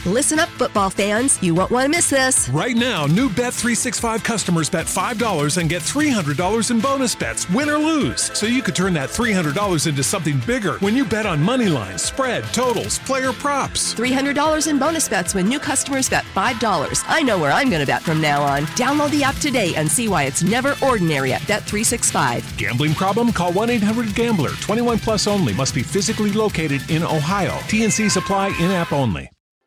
Listen up, football fans. You won't want to miss this. Right now, new Bet365 customers bet $5 and get $300 in bonus bets, win or lose. So you could turn that $300 into something bigger when you bet on money lines, spread, totals, player props. $300 in bonus bets when new customers bet $5. I know where I'm going to bet from now on. Download the app today and see why it's never ordinary at Bet365. Gambling problem? Call 1-800-GAMBLER. 21 plus only. Must be physically located in Ohio. T&Cs apply. In-app only.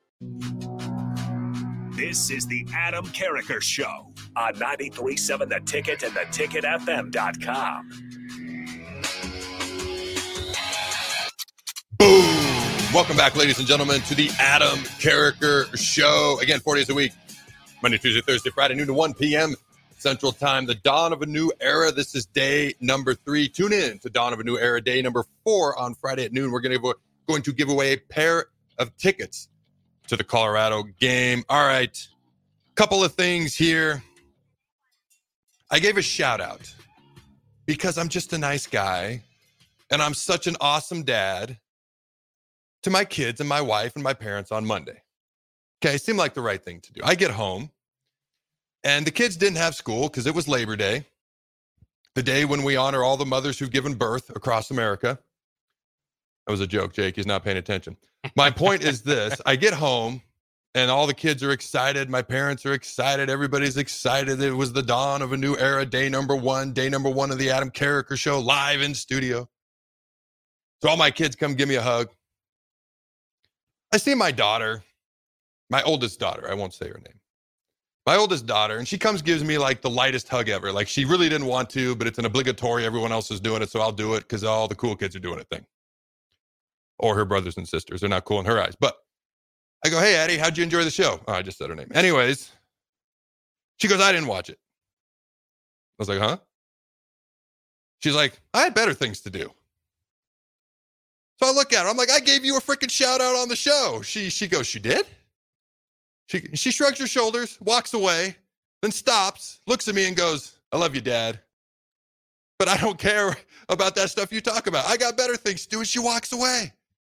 This is the Adam Carriker Show on 93.7 The Ticket and theticketfm.com. Boom! Welcome back, ladies and gentlemen, to the Adam Carriker Show. Again, 4 days a week, Monday, Tuesday, Thursday, Friday, noon to 1 p.m. Central Time. The dawn of a new era. This is day number 3. Tune in to Dawn of a New Era, day number 4 on Friday at noon. We're going to give away a pair of tickets to the Colorado game. All right. Couple of things here. I gave a shout out because I'm just a nice guy and I'm such an awesome dad to my kids and my wife and my parents on Monday. Okay, it seemed like the right thing to do. I get home and the kids didn't have school because it was Labor Day, the day when we honor all the mothers who've given birth across America. That was a joke, Jake. He's not paying attention. My point is this. I get home, and all the kids are excited. My parents are excited. Everybody's excited. It was the dawn of a new era, day number 1 of the Adam Carriker Show, live in studio. So all my kids come give me a hug. I see my daughter, my oldest daughter. I won't say her name. My oldest daughter, and she comes, gives me like the lightest hug ever. Like she really didn't want to, but it's an obligatory. Everyone else is doing it, so I'll do it because all the cool kids are doing it thing. Or her brothers and sisters. They're not cool in her eyes. But I go, hey, Addie, how'd you enjoy the show? Oh, I just said her name. Anyways, she goes, I didn't watch it. I was like, huh? She's like, I had better things to do. So I look at her. I'm like, I gave you a freaking shout out on the show. She goes, she did? She shrugs her shoulders, walks away, then stops, looks at me and goes, I love you, Dad. But I don't care about that stuff you talk about. I got better things to do. And she walks away.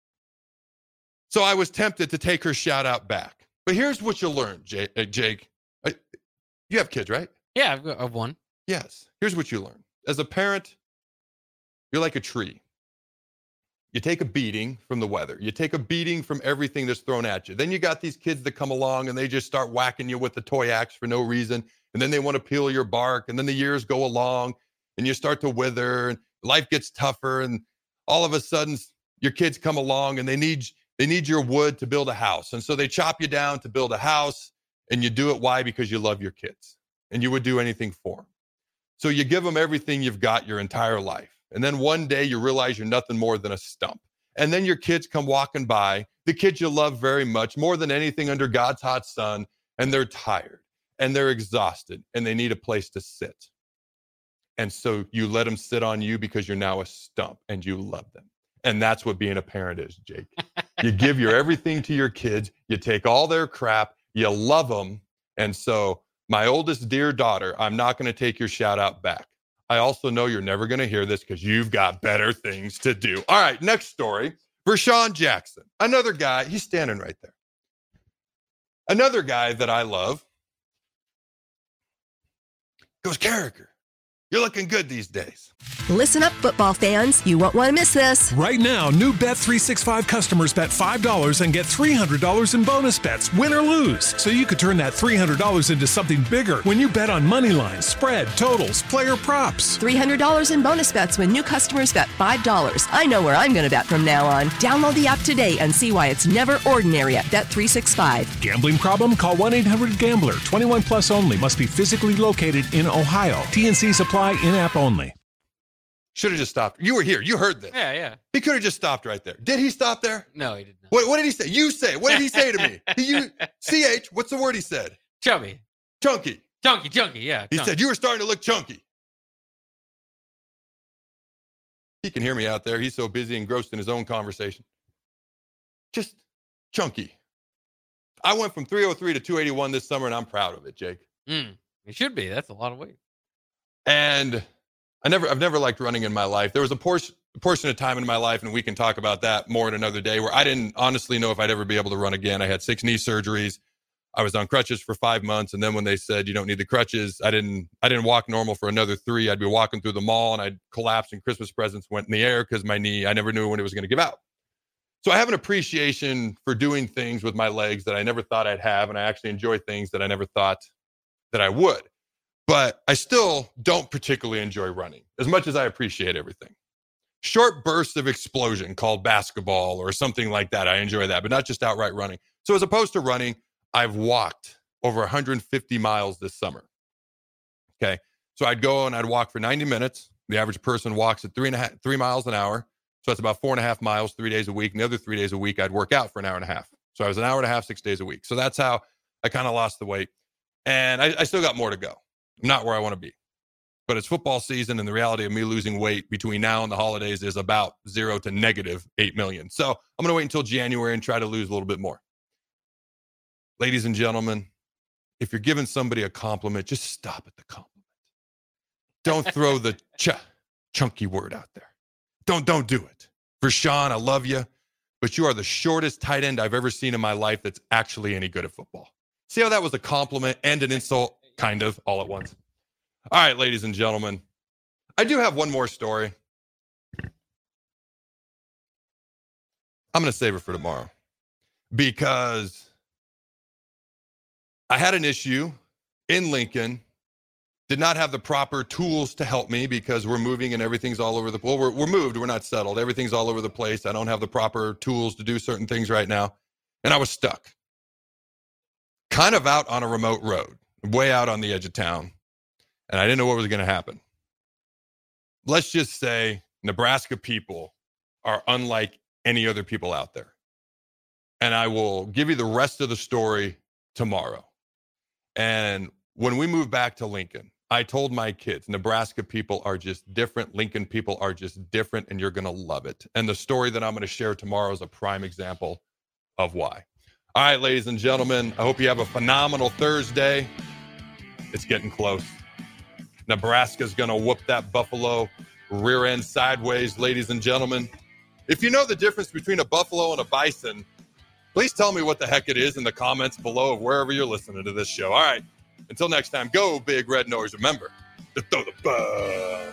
So I was tempted to take her shout out back. But here's what you'll learn, Jake. You have kids, right? Yeah, I've one. Yes. Here's what you learn. As a parent, you're like a tree. You take a beating from the weather. You take a beating from everything that's thrown at you. Then you got these kids that come along and they just start whacking you with the toy axe for no reason. And then they want to peel your bark. And then the years go along and you start to wither and life gets tougher. And all of a sudden your kids come along and they need your wood to build a house. And so they chop you down to build a house, and you do it. Why? Because you love your kids and you would do anything for them. So you give them everything you've got your entire life. And then one day you realize you're nothing more than a stump. And then your kids come walking by, the kids you love very much, more than anything under God's hot sun, and they're tired and they're exhausted and they need a place to sit. And so you let them sit on you because you're now a stump and you love them. And that's what being a parent is, Jake. You give your everything to your kids. You take all their crap. You love them. And so my oldest dear daughter, I'm not going to take your shout out back. I also know you're never going to hear this because you've got better things to do. All right, next story. Vershawn Jackson, another guy. He's standing right there. Another guy that I love goes, Carriker, you're looking good these days. Listen up, football fans. You won't want to miss this. Right now, new Bet365 customers bet $5 and get $300 in bonus bets, win or lose. So you could turn that $300 into something bigger when you bet on money lines, spread, totals, player props. $300 in bonus bets when new customers bet $5. I know where I'm going to bet from now on. Download the app today and see why it's never ordinary at Bet365. Gambling problem? Call 1-800-GAMBLER. 21 plus only. Must be physically located in Ohio. T&Cs apply. In-app only. Should have just stopped. You were here. You heard this. Yeah. He could have just stopped right there. Did he stop there? No, he did not. What did he say? You say. What did he say to me? CH, what's the word he said? Chubby. Chunky. Chunky, yeah. He said, you were starting to look chunky. He can hear me out there. He's so busy engrossed in his own conversation. Just chunky. I went from 303 to 281 this summer, and I'm proud of it, Jake. It should be. That's a lot of weight. And I've never liked running in my life. There was a portion portion of time in my life, and we can talk about that more in another day, where I didn't honestly know if I'd ever be able to run again. I had 6 knee surgeries. I was on crutches for 5 months. And then when they said, you don't need the crutches, I didn't walk normal for another 3. I'd be walking through the mall and I'd collapse and Christmas presents went in the air because my knee, I never knew when it was going to give out. So I have an appreciation for doing things with my legs that I never thought I'd have. And I actually enjoy things that I never thought that I would. But I still don't particularly enjoy running as much as I appreciate everything. Short bursts of explosion called basketball or something like that. I enjoy that, but not just outright running. So as opposed to running, I've walked over 150 miles this summer. Okay. So I'd go and I'd walk for 90 minutes. The average person walks at 3 miles an hour. So that's about 4.5 miles, 3 days a week. And the other 3 days a week, I'd work out for an hour and a half. So I was an hour and a half, 6 days a week. So that's how I kind of lost the weight. And I still got more to go. I'm not where I want to be. But it's football season, and the reality of me losing weight between now and the holidays is about 0 to negative 8 million. So I'm going to wait until January and try to lose a little bit more. Ladies and gentlemen, if you're giving somebody a compliment, just stop at the compliment. Don't throw the chunky word out there. Don't do it. For Sean, I love you, but you are the shortest tight end I've ever seen in my life that's actually any good at football. See how that was a compliment and an insult, kind of, all at once? All right, ladies and gentlemen, I do have one more story. I'm going to save it for tomorrow because I had an issue in Lincoln, did not have the proper tools to help me because we're moving and everything's all over the place. Well, we're moved, we're not settled. Everything's all over the place. I don't have the proper tools to do certain things right now. And I was stuck. Kind of out on a remote road, way out on the edge of town. And I didn't know what was going to happen. Let's just say Nebraska people are unlike any other people out there. And I will give you the rest of the story tomorrow. And when we moved back to Lincoln, I told my kids, Nebraska people are just different. Lincoln people are just different, and you're going to love it. And the story that I'm going to share tomorrow is a prime example of why. All right, ladies and gentlemen, I hope you have a phenomenal Thursday. It's getting close. Nebraska's going to whoop that Buffalo rear end sideways, ladies and gentlemen. If you know the difference between a buffalo and a bison, please tell me what the heck it is in the comments below of wherever you're listening to this show. All right. Until next time, go Big Red Nose. Remember to throw the ball.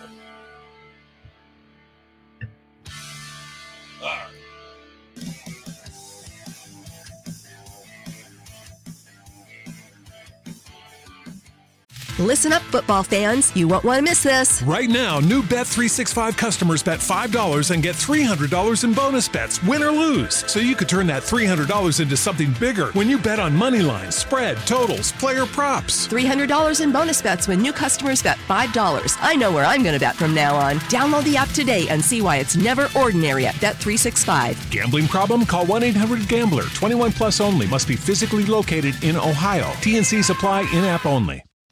All right. Listen up, football fans. You won't want to miss this. Right now, new Bet365 customers bet $5 and get $300 in bonus bets, win or lose. So you could turn that $300 into something bigger when you bet on money lines, spread, totals, player props. $300 in bonus bets when new customers bet $5. I know where I'm going to bet from now on. Download the app today and see why it's never ordinary at Bet365. Gambling problem? Call 1-800-GAMBLER. 21 plus only. Must be physically located in Ohio. T&Cs apply in-app only.